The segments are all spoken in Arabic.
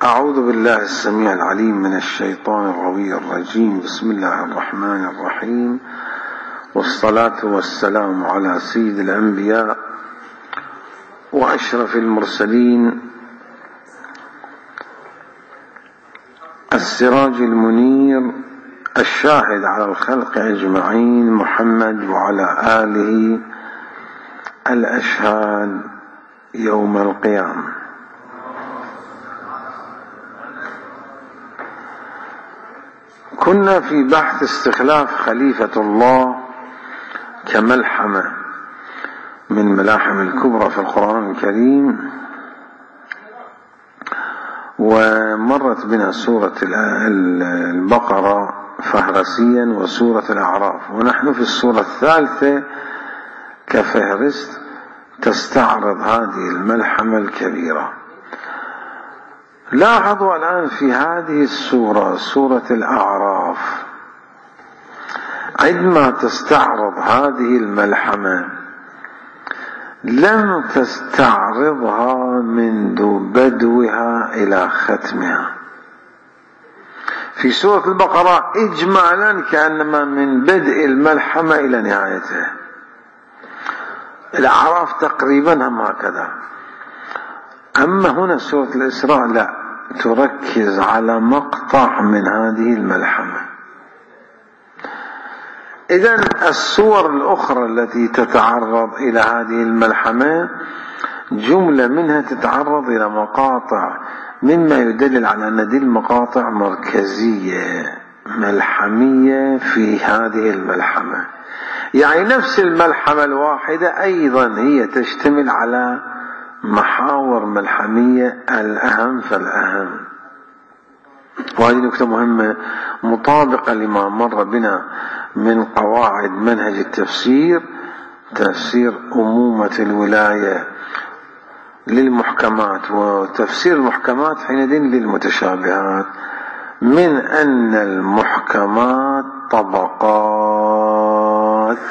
أعوذ بالله السميع العليم من الشيطان الرجيم. بسم الله الرحمن الرحيم، والصلاة والسلام على سيد الأنبياء وأشرف المرسلين، السراج المنير الشاهد على الخلق أجمعين، محمد وعلى آله الأشهاد يوم القيامة. كنا في بحث استخلاف خليفة الله كملحمة من ملاحم الكبرى في القرآن الكريم، ومرت بنا سورة البقرة فهرسيا وسورة الأعراف، ونحن في السورة الثالثة كفهرست تستعرض هذه الملحمة الكبيرة. لاحظوا الآن في هذه السورة، سورة الأعراف، عندما تستعرض هذه الملحمة لم تستعرضها منذ بدوها إلى ختمها. في سورة البقرة إجمالا كأنما من بدء الملحمة إلى نهايتها. الأعراف تقريبا هم هكذا، أما هنا سورة الإسراء لا، تركز على مقطع من هذه الملحمة. إذن السور الأخرى التي تتعرض إلى هذه الملحمة جملة منها تتعرض إلى مقاطع، مما يدلل على أن هذه المقاطع مركزية ملحمية في هذه الملحمة. يعني نفس الملحمة الواحدة أيضا هي تشتمل على محاور ملحمية الأهم فالأهم. وهذه نكتة مهمة مطابقة لما مر بنا من قواعد منهج التفسير، تفسير أمومة الولاية للمحكمات وتفسير المحكمات حينئذ للمتشابهات، من أن المحكمات طبقات.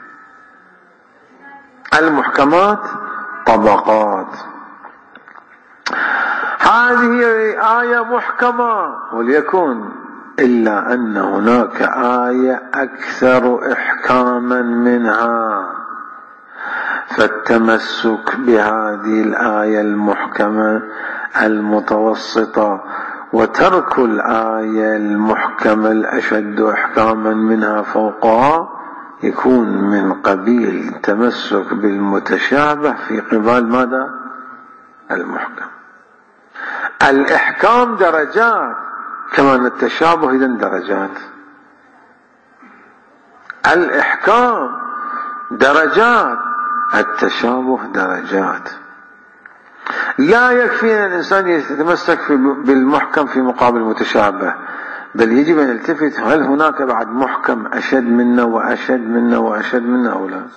المحكمات طبقات. هذه آية محكمة وليكن، إلا أن هناك آية أكثر إحكاما منها، فالتمسك بهذه الآية المحكمة المتوسطة وترك الآية المحكمة الأشد إحكاما منها فوقها يكون من قبيل تمسك بالمتشابه في قبال ماذا؟ المحكم. الإحكام درجات كما أن التشابه إذن درجات. الإحكام درجات، التشابه درجات. لا يكفي أن الإنسان يتمسك بالمحكم في مقابل المتشابه، بل يجب أن يلتفت هل هناك بعد محكم أشد منا وأشد منا وأشد منا أو لا.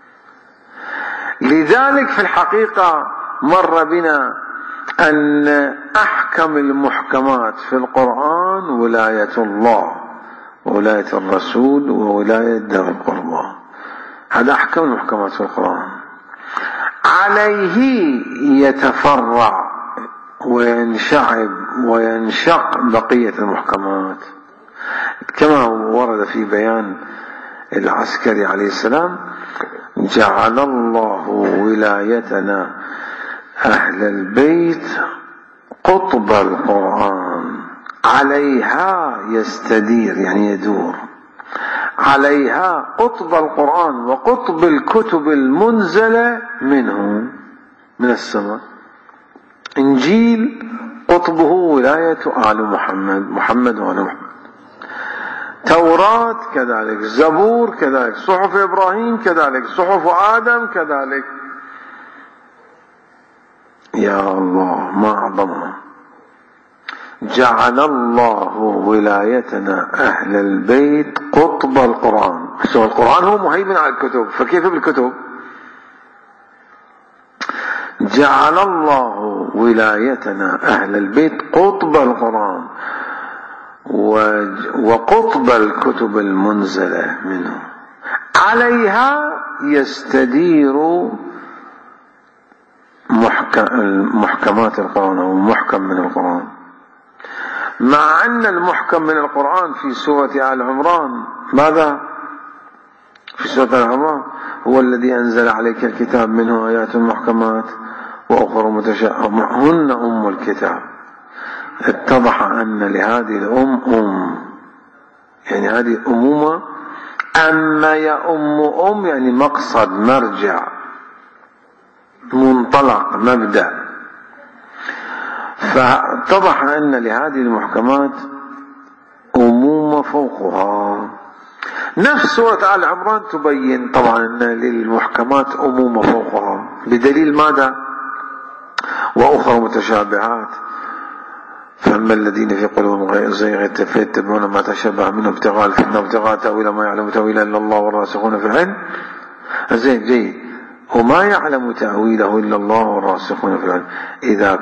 لذلك في الحقيقة مر بنا أن أحكم المحكمات في القرآن ولاية الله وولاية الرسول وولاية ذوي القربى. هذا أحكم المحكمات في القرآن، عليه يتفرع وينشعب وينشق بقية المحكمات، كما ورد في بيان العسكري عليه السلام: جعل الله ولايتنا أهل البيت قطب القرآن، عليها يستدير يعني يدور، عليها قطب القرآن وقطب الكتب المنزلة منه من السماء. إنجيل قطبه ولاية آل محمد وآل محمد، توراة كذلك، زبور كذلك، صحف إبراهيم كذلك، صحف آدم كذلك. يا الله ما أعظمها. جعل الله ولايتنا أهل البيت قطب القرآن. القرآن هو مهيمن على الكتب، فكيف بالكتب؟ جعل الله ولايتنا أهل البيت قطب القرآن وقطب الكتب المنزلة منه، عليها يستدير محكمات القرآن أو محكم من القرآن. مع أن المحكم من القرآن في سورة آل عمران ماذا؟ في سورة آل عمران هو الذي أنزل عليك الكتاب منه آيات محكمات وأخر متشابهات هن أم الكتاب. اتضح أن لهذه الأم يعني هذه أمومة، أما يا يعني مقصد، مرجع، منطلق، مبدأ. فاتضح أن لهذه المحكمات أمومة فوقها. نفس سورة آل عمران تبين طبعا أن للمحكمات أمومة فوقها، بدليل ماذا؟ وأخرى متشابهات فأما الذين في قلوبهم زيغ فيتبعون ما تشابه منه ابتغاء الفتنة وابتغاء تأويله ما يعلم تأويله إلا الله والراسخون في العلم. زين جيد. وما يعلم تأويله إلا الله والراسخون في العلم. إذا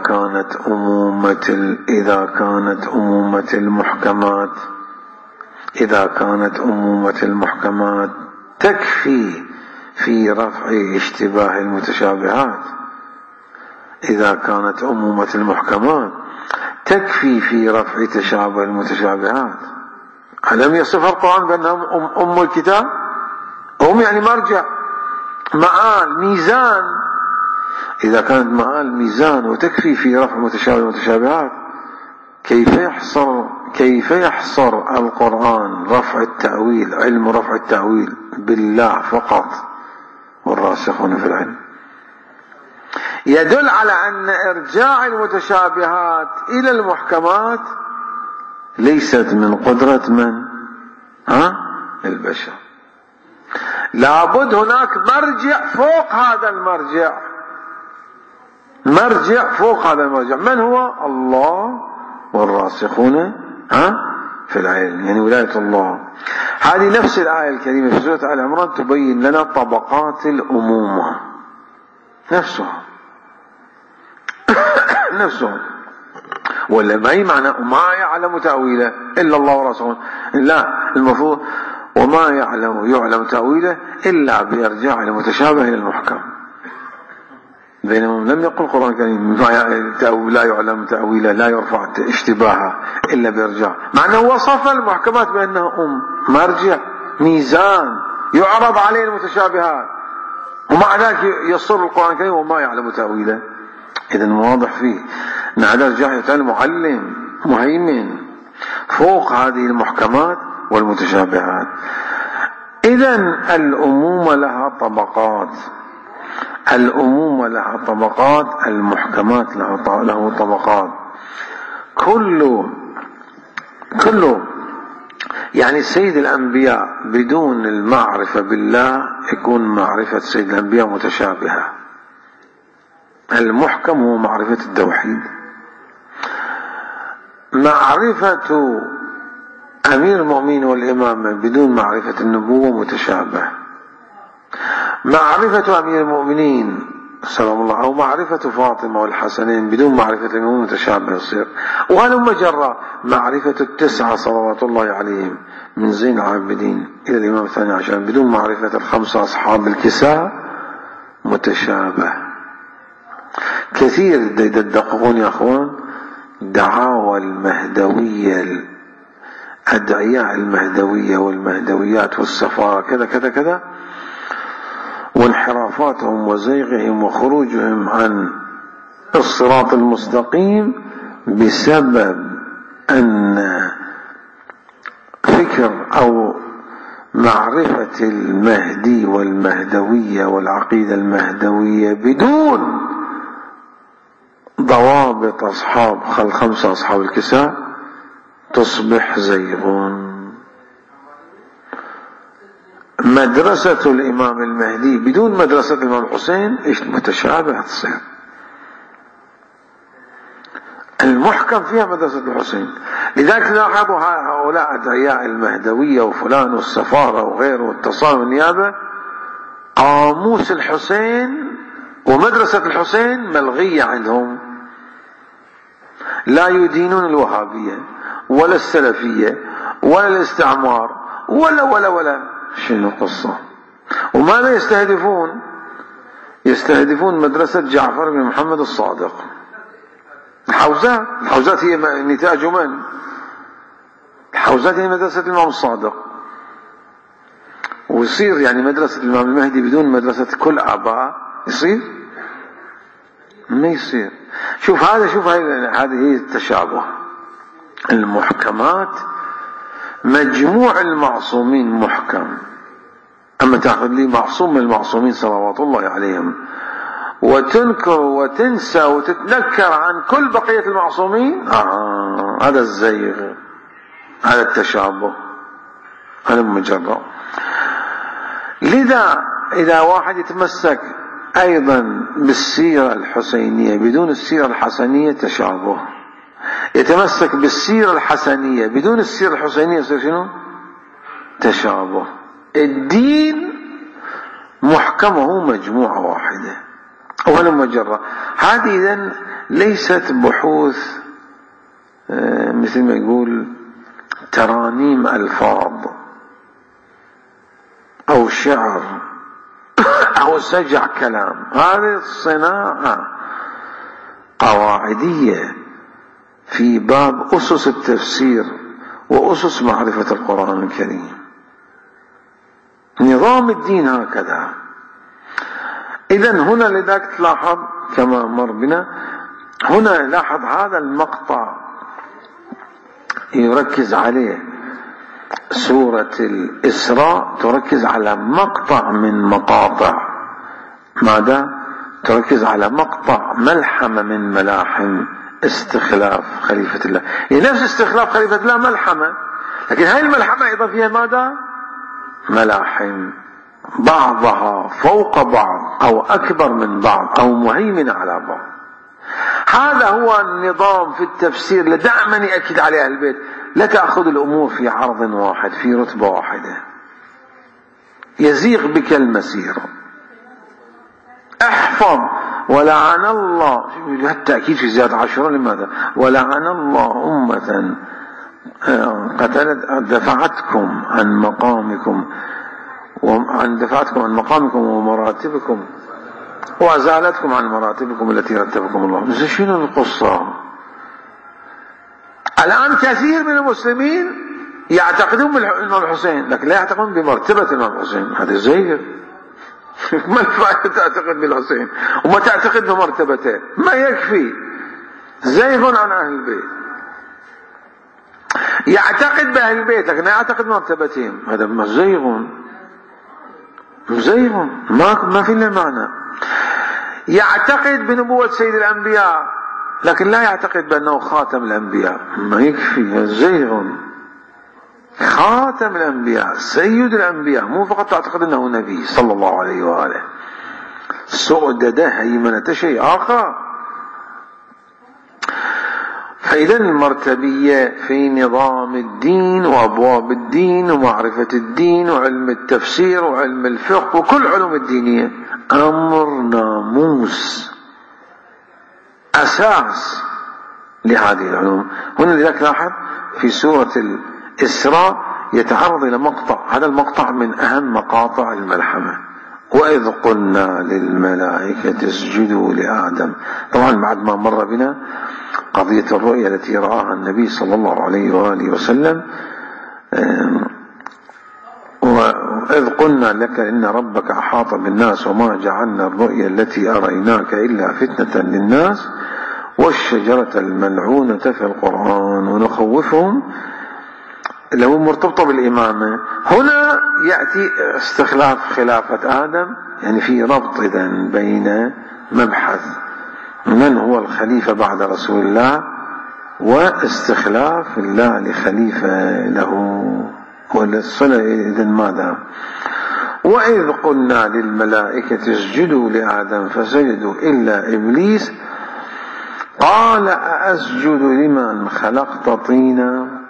كانت أمومة المحكمات تكفي في رفع اشتباه المتشابهات، إذا كانت أمومة المحكمات تكفي في رفع تشابه المتشابهات. ألم يصف القرآن بأنهم أم الكتاب؟ يعني مرجع، مآل، ميزان. إذا كانت مآل، ميزان، وتكفي في رفع متشابه المتشابهات، كيف يحصر القرآن رفع التأويل، علم رفع التأويل بالله فقط والراسخون في العلم؟ يدل على أن إرجاع المتشابهات إلى المحكمات ليست من قدرة من؟ البشر. لابد هناك مرجع فوق هذا المرجع، مرجع فوق هذا المرجع. من هو؟ الله والراسخون في العلم، يعني ولاية الله. هذه نفس الآية الكريمة في سورة آل عمران تبين لنا طبقات الأمومة نفسها ولا ما هي معنى ما يعلم تأويله إلا الله ورسوله؟ لا، المفروض وما يعلم تأويله إلا بإرجاع المتشابه إلى المحكم. بينما لم يقل القرآن الكريم لا يعلم تأويله، لا يرفع اشتباهه إلا بإرجاع، مع أنه وصف المحكمات بأنها مرجع، ميزان، يعرض عليه المتشابهات، ومع ذلك يصر القرآن الكريم وما يعلم تأويله. إذن واضح فيه أن هذا الرجاء المعلم مهيمن فوق هذه المحكمات والمتشابهات. إذن الأمومة لها طبقات، المحكمات له طبقات. كله يعني سيد الأنبياء بدون المعرفة بالله يكون معرفة سيد الأنبياء متشابهة. المحكم هو معرفة التوحيد. معرفة أمير المؤمنين والإمامة بدون معرفة النبوة متشابه. معرفة أمير المؤمنين سلام الله أو معرفة فاطمة والحسنين بدون معرفة الإمام متشابه يصير. وهلم جرى معرفة التسعة صلوات الله عليهم من زين العابدين إلى الإمام الثاني عشر بدون معرفة الخمسة أصحاب الكساء متشابه. كثير يدققون يا أخوان دعاوى المهدوية، أدعياء المهدوية والمهدويات والسفارة كذا كذا كذا، وانحرافاتهم وزيغهم وخروجهم عن الصراط المستقيم بسبب أن فكر أو معرفة المهدي والمهدوية والعقيدة المهدوية بدون ضوابط الخمسة أصحاب الكساء تصبح زيغون. مدرسة الإمام المهدي بدون مدرسة الإمام الحسين متشابهة تصير. المحكم فيها مدرسة الحسين. لذلك لاحظوا هؤلاء أدعياء المهدوية وفلان والسفارة وغيره والتصاميم النيابة، قاموس الحسين ومدرسة الحسين ملغية عندهم. لا يدينون الوهابية ولا السلفية ولا الاستعمار ولا شنو القصة. وماذا يستهدفون؟ يستهدفون مدرسة جعفر بن محمد الصادق. الحوزات هي نتاج من؟ الحوزات هي مدرسة الإمام الصادق، ويصير يعني مدرسة الإمام المهدي بدون مدرسة كل آباء يصير؟ ما يصير. شوف هذه هي التشابه. المحكمات مجموع المعصومين محكم، أما تأخذ لي معصوم من المعصومين صلوات الله عليهم وتنكر وتنسى وتتنكر عن كل بقية المعصومين، هذا الزيغ، هذا التشابه، هذا مجرد. لذا إذا واحد يتمسك أيضا بالسيرة الحسينية بدون السيرة الحسنية تشابه، يتمسك بالسيرة الحسنية بدون السيرة الحسينية يصير شنو؟ تشابه. الدين محكمه مجموعة واحدة ولا مجرة. هذه إذن ليست بحوث مثل ما يقول ترانيم ألفاظ أو شعر أو سجع كلام، هذه الصناعة قواعدية في باب أسس التفسير وأسس معرفة القرآن الكريم. نظام الدين هكذا. إذن هنا لذلك تلاحظ كما مر بنا هنا، لاحظ هذا المقطع يركز عليه سورة الإسراء، تركز على مقطع من مقاطع ماذا؟ تركز على مقطع ملحمة من ملاحم استخلاف خليفة الله. يعني نفس استخلاف خليفة الله ملحمة، لكن هاي الملحمة أيضا فيها ماذا؟ ملاحم، بعضها فوق بعض أو أكبر من بعض أو مهيمن على بعض. هذا هو النظام في التفسير اللي دائما يأكد عليه أهل البيت، لا تأخذ الأمور في عرض واحد في رتبة واحدة، يزيغ بك المسير. احفظ ولعن الله، التأكيد في زيادة عاشوراء لماذا؟ ولعن الله أمة دفعتكم عن مقامكم ومراتبكم وأزالتكم عن مراتبكم التي رتبكم الله. شنو القصة؟ الآن كثير من المسلمين يعتقدون بالإمام الحسين لكن لا يعتقدون بمرتبة الإمام الحسين. هذا زيغ. ما الفائدة تعتقد بالحسين وما تعتقد بمرتبته؟ ما يكفي، زيغ عن أهل البيت. يعتقد بأهل البيت لكن لا يعتقد بمرتبتهم، هذا مزيغ ما في له معنى. يعتقد بنبوة سيد الأنبياء لكن لا يعتقد بأنه خاتم الأنبياء، ما يكفي، زيغ. خاتم الأنبياء سيد الأنبياء، مو فقط تعتقد أنه نبي صلى الله عليه وآله، سؤدده هيمنة شيء آخر. فإذا المرتبية في نظام الدين وأبواب الدين ومعرفة الدين وعلم التفسير وعلم الفقه وكل علوم الدينية أمر ناموس أساس لهذه العلوم. هنا لذلك لاحظ في سورة الإسراء يتعرض إلى مقطع، هذا المقطع من أهم مقاطع الملحمة. وإذ قلنا للملائكة اسجدوا لآدم. طبعا بعد ما مر بنا قضية الرؤيا التي رآها النبي صلى الله عليه وآله وسلم، وإذ قلنا لك إن ربك أحاط بالناس وما جعلنا الرؤيا التي أريناك إلا فتنة للناس والشجرة الملعونة في القرآن ونخوفهم، لو مرتبطة بالإمامة. هنا يأتي استخلاف خلافة آدم، يعني في ربط إذن بين مبحث من هو الخليفة بعد رسول الله واستخلاف الله لخليفة له، والصلة إذن ماذا؟ وإذ قلنا للملائكة اسجدوا لآدم فسجدوا إلا إبليس قال أأسجد لمن خلقت طينا.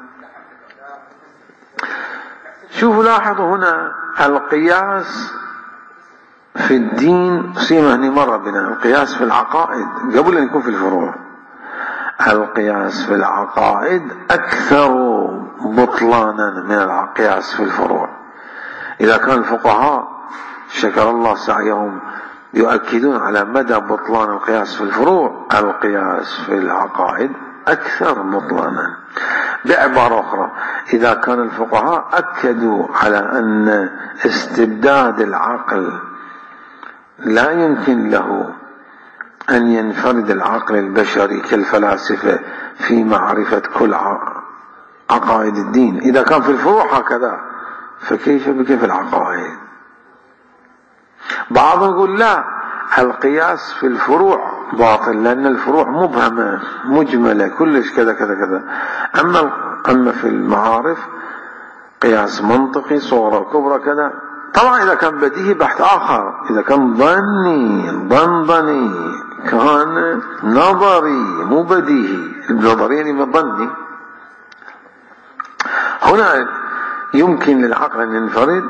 شوفوا لاحظوا هنا القياس في الدين، سيما هني مرة بنا القياس في العقائد قبل أن يكون في الفروع. القياس في العقائد أكثر بطلانا من القياس في الفروع. إذا كان الفقهاء شكر الله سعيهم يؤكدون على مدى بطلان القياس في الفروع. القياس في العقائد أكثر بطلانا. بعبارة أخرى، إذا كان الفقهاء أكدوا على أن استبداد العقل لا يمكن له أن ينفرد العقل البشري كالفلاسفة في معرفة كل عقائد الدين، إذا كان في الفروع هكذا فكيف بك في العقائد؟ بعضهم يقول لا، القياس في الفروع باطل لأن الفروع مبهمة مجملة كلش كذا كذا كذا. أما في المعارف قياس منطقي صورة كبرى كذا. طبعا إذا كان بديهي بحث آخر، إذا كان ظني كان نظري مو بديهي. النظري يعني ظني. هنا يمكن للعقل أن ينفرد.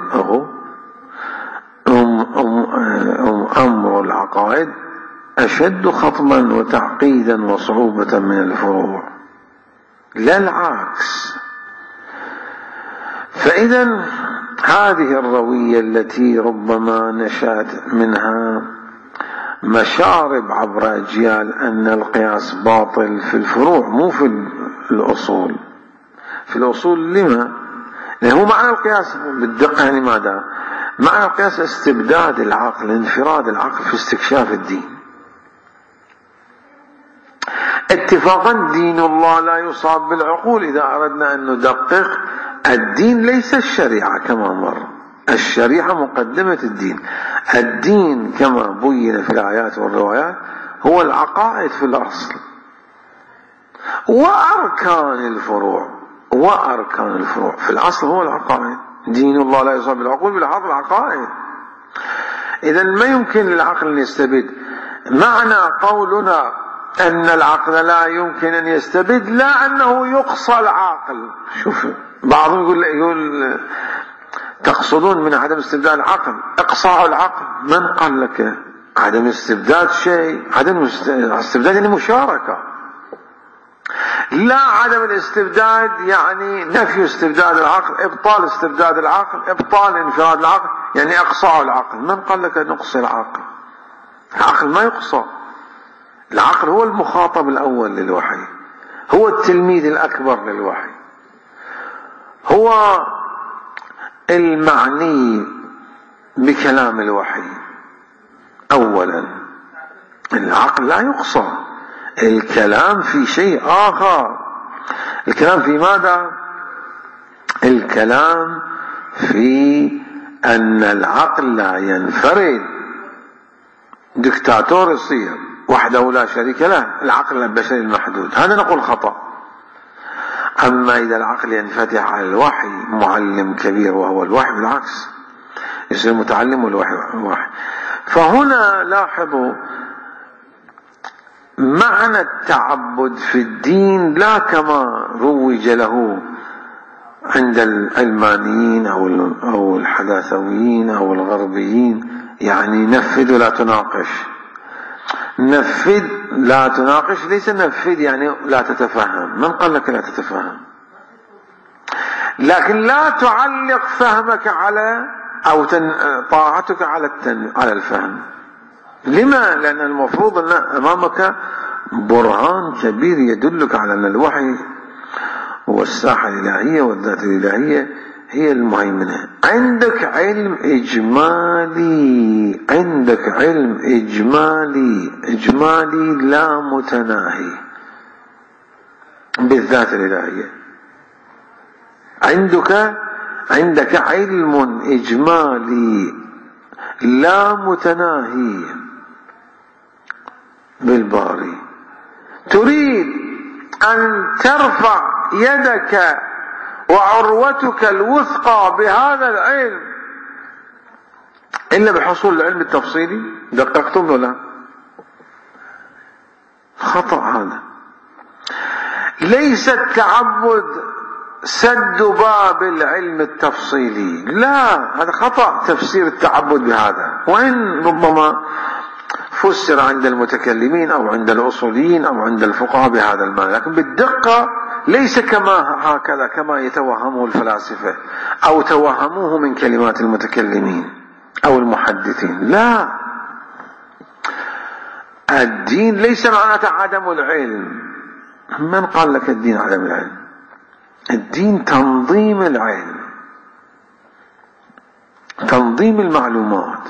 أمر العقائد أشد خطما وتعقيدا وصعوبة من الفروع، لا العكس. فإذا هذه الروية التي ربما نشأت منها مشارب عبر أجيال أن القياس باطل في الفروع مو في الأصول. في الأصول لما؟ لأنه معنى القياس بالدقة يعني ماذا؟ معنى القياس استبداد العقل، انفراد العقل في استكشاف الدين. اتفاقا دين الله لا يصاب بالعقول. إذا أردنا أن ندقق، الدين ليس الشريعة كما مر، الشريعة مقدمة الدين. الدين كما بين في الآيات والروايات هو العقائد في الأصل، وأركان الفروع في الأصل هو العقائد. دين الله لا يصاب بالعقول بلحاظ العقائد. إذا ما يمكن للعقل أن يستبد. معنى قولنا أن العقل لا يمكن أن يستبد لا أنه يقصى العقل. شوف بعضهم يقول تقصدون من عدم استبداد العقل إقصاء العقل. من قال لك عدم استبداد شيء؟ عدم استبداد يعني مشاركة. لا، عدم الاستبداد يعني نفي استبداد العقل، ابطال استبداد العقل، ابطال انفراد العقل، يعني اقصاء العقل. من قال لك نقصي العقل؟ العقل ما يقصى. العقل هو المخاطب الاول للوحي، هو التلميذ الاكبر للوحي، هو المعني بكلام الوحي. اولا العقل لا يقصى. الكلام في شيء آخر. الكلام في ماذا؟ الكلام في أن العقل لا ينفرد. دكتاتور يصير وحده لا شريك له، العقل البشري المحدود، هذا نقول خطأ. أما إذا العقل ينفتح على الوحي، معلم كبير وهو الوحي، بالعكس يصير متعلم والوحي. فهنا لاحظوا معنى التعبد في الدين لا كما روج له عند العلمانيين أو الحداثويين أو الغربيين، يعني نفذ ولا تناقش. نفذ لا تناقش ليس نفذ يعني لا تتفهم. من قال لك لا تتفهم؟ لكن لا تعلق فهمك على أو طاعتك على الفهم. لما؟ لأن المفروض أن أمامك برهان كبير يدلك على أن الوحي والساحة الإلهية والذات الإلهية هي المهيمنة. عندك علم إجمالي، عندك علم إجمالي لا متناهي بالذات الإلهية. عندك علم إجمالي لا متناهي بالباري. تريد أن ترفع يدك وعروتك الوثقى بهذا العلم إلا بحصول العلم التفصيلي. دققتم ولا؟ خطأ هذا. ليس التعبد سد باب العلم التفصيلي، لا، هذا خطأ تفسير التعبد بهذا، وإن ربما فسر عند المتكلمين أو عند الأصوليين أو عند الفقهاء بهذا المعنى، لكن بالدقة ليس هكذا كما يتوهمه الفلاسفة أو توهموه من كلمات المتكلمين أو المحدثين. لا، الدين ليس معناته عدم العلم. من قال لك الدين عدم العلم؟ الدين تنظيم العلم، تنظيم المعلومات.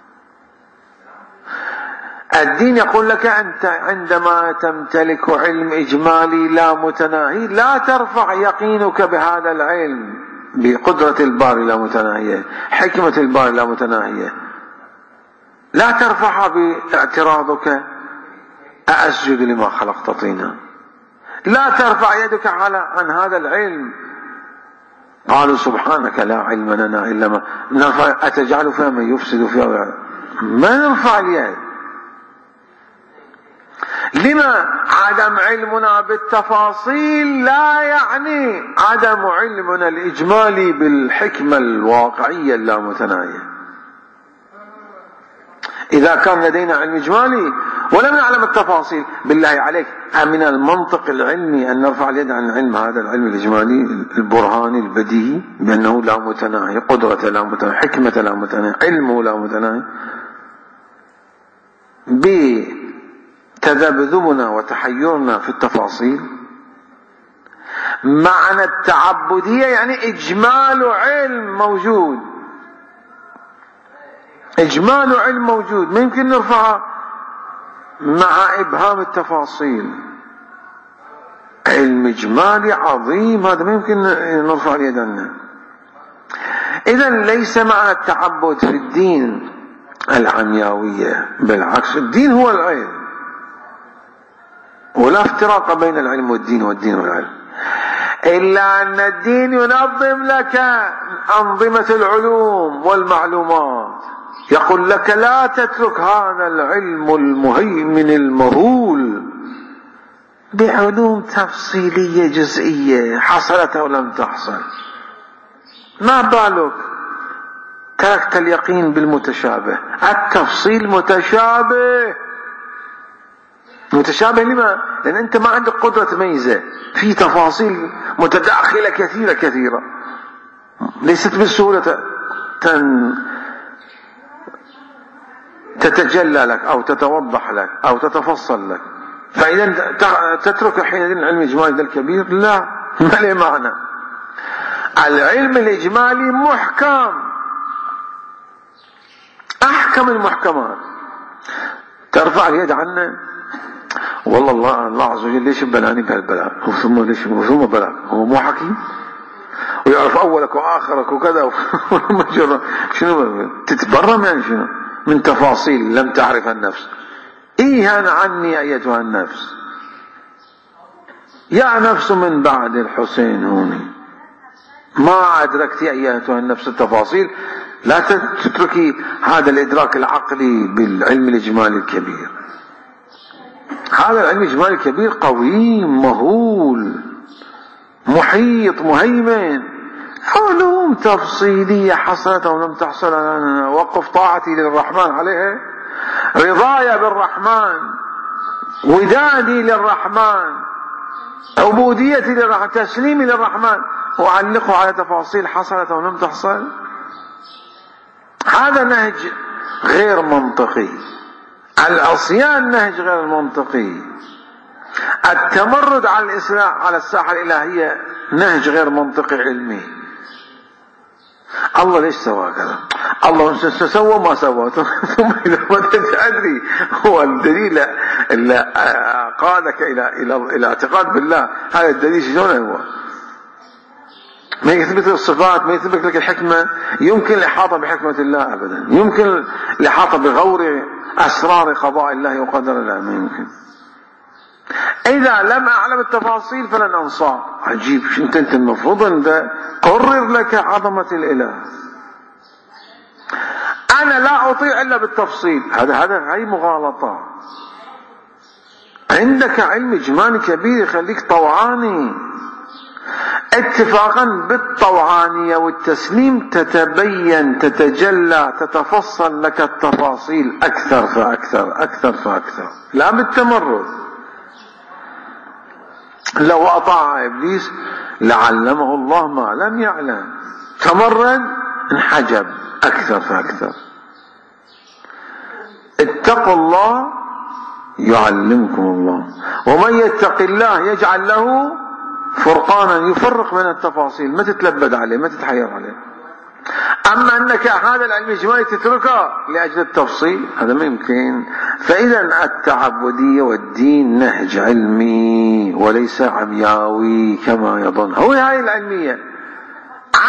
الدين يقول لك أنت عندما تمتلك علم إجمالي لا متناهي لا ترفع يقينك بهذا العلم بقدرة الباري لا متناهية، حكمة الباري لا متناهية، لا ترفعها باعتراضك أأسجد لما خلقت طينا. لا ترفع يدك عن هذا العلم. قالوا سبحانك لا علم لنا إلا ما نرفع، أتجعل فيها من يفسد فيها، ما نرفع اليد. لما؟ عدم علمنا بالتفاصيل لا يعني عدم علمنا الإجمالي بالحكمة الواقعية اللامتناهية. إذا كان لدينا علم إجمالي ولم نعلم التفاصيل، بالله عليك من المنطق العلمي أن نرفع اليد عن علم هذا العلم الإجمالي البرهاني البديهي بأنه لا متناهي، قدرة لا متناهي، حكمة لا متناهي، علمه لا متناهي، بتذبذبنا وتحيرنا في التفاصيل. معنى التعبدية يعني إجمال علم موجود، إجمال علم موجود ما يمكن نرفعه مع إبهام التفاصيل. علم إجمالي عظيم هذا ما يمكن نرفع اليد عنه. إذن ليس معنى التعبد في الدين العمياوية، بالعكس الدين هو العلم، ولا افتراق بين العلم والدين والدين والعلم، إلا أن الدين ينظم لك أنظمة العلوم والمعلومات. يقول لك لا تترك هذا العلم المهيمن المهول بعلوم تفصيلية جزئية حصلت أو لم تحصل. ما بالك تركت اليقين بالمتشابه. التفصيل متشابه. متشابه لما؟ لأن أنت ما عندك قدرة تميزه، في تفاصيل متداخلة كثيرة ليست بالسهولة تتجلى لك أو تتوضح لك أو تتفصل لك. فإذا تترك حينئذ العلم الإجمالي الكبير؟ لا، ما له معنى. العلم الإجمالي محكم، أحكم المحكمات. ترفع اليد عنه، والله الله عز وجل ليش بلاني بهالبلاء ثم بلاء، هو مو حكيم ويعرف أولك وآخرك وكذا شنو تتبرم يعني شنو من تفاصيل لم تعرفها النفس. إيهان عني أيتها النفس، يا نفس من بعد الحسين هوني ما أدركت أيتها النفس التفاصيل. لا تتركي هذا الإدراك العقلي بالعلم الإجمالي الكبير. هذا العلم الإجمالي الكبير قوي مهول محيط مهيمن، علوم تفصيلية حصلت أو لم تحصل. أنا وقف طاعتي للرحمن عليها، رضايا بالرحمن، ودادي للرحمن، عبوديتي للرحمن، تسليمي للرحمن، وأعلقه على تفاصيل حصلت أو لم تحصل. هذا نهج غير منطقي. العصيان نهج غير منطقي. التمرد على الإسلام على الساحة الإلهية نهج غير منطقي علمي. الله ليش سوى كذا؟ الله سوى ما سوى ثم إذا ما تدري هو الدليل اللي قادك إلى اعتقاد بالله. هذا الدليل شلون هو؟ ما يثبت الصفات، ما يثبت لك الحكمة. يمكن الإحاطة بحكمة الله أبدا، يمكن الإحاطة بغور أسرار قضاء الله وقدر الله، ما يمكن. إذا لم أعلم التفاصيل فلن أنصاع. عجيب، أنت المفروض أن قرر لك عظمة الإله. أنا لا أطيع إلا بالتفصيل. هاي مغالطة. عندك علم إجمالي كبير يخليك طوعاني. اتفاقا بالطوعانية والتسليم تتبين، تتجلى، تتفصل لك التفاصيل أكثر فأكثر أكثر فأكثر، لا بالتمرد. لو أطاع إبليس لعلمه الله ما لم يعلم، تمرد انحجب أكثر فأكثر. اتقوا الله يعلمكم الله. ومن يتق الله يجعل له فرقانا، يفرق من التفاصيل، ما تتلبد عليه، ما تتحير عليه. أما أنك هذا العلم الإجمالي تتركه لأجل التفصيل، هذا ما يمكن. فإذا التعبدية والدين نهج علمي وليس عمياوي كما يظن. هو هاي العلمية،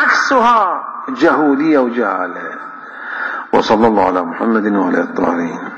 عكسها جهولية وجهالة. وصلى الله على محمد وعلى الطاهرين.